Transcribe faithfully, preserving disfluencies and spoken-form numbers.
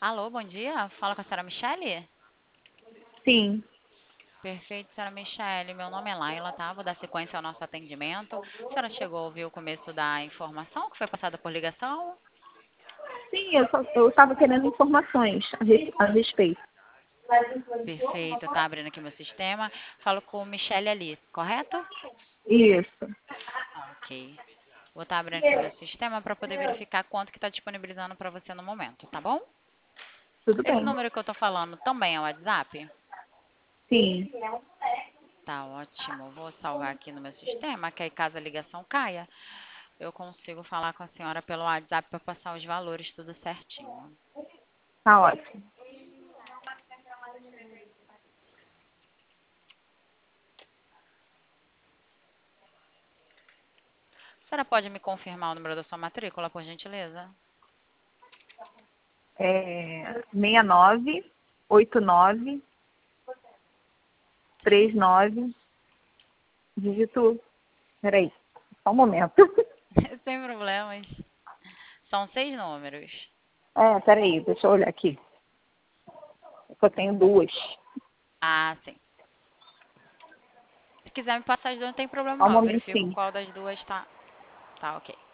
Alô, bom dia. Fala com a senhora Michele? Sim, Perfeito, senhora Michele. Meu nome é Laila, tá? Vou dar sequência ao nosso atendimento. A senhora chegou a ouvir o começo da informação que foi passada por ligação? sim, eu só, eu estava querendo informações a, res- a respeito. Perfeito, tá abrindo aqui meu sistema. Falo com Michele ali, correto? Isso, Ok. Vou estar abrindo aqui meu sistema para poder verificar quanto que está disponibilizando para você no momento, tá bom? tudo Esse bem. número que eu tô falando também é o WhatsApp? Sim, Tá ótimo. Vou salvar aqui no meu sistema, que aí caso a ligação caia, eu consigo falar com a senhora pelo WhatsApp para passar os valores tudo certinho. tá ótimo. A senhora pode me confirmar o número da sua matrícula, por gentileza? É seis nove oito nove Sim. três nove, dígito. Peraí, só um momento. Sem problemas. São seis números. É, peraí, deixa eu olhar aqui. É que eu tenho duas. Ah, sim. Se quiser me passar as duas, não tem problema Só um não. Eu verifico momentinho. qual das duas tá, tá ok.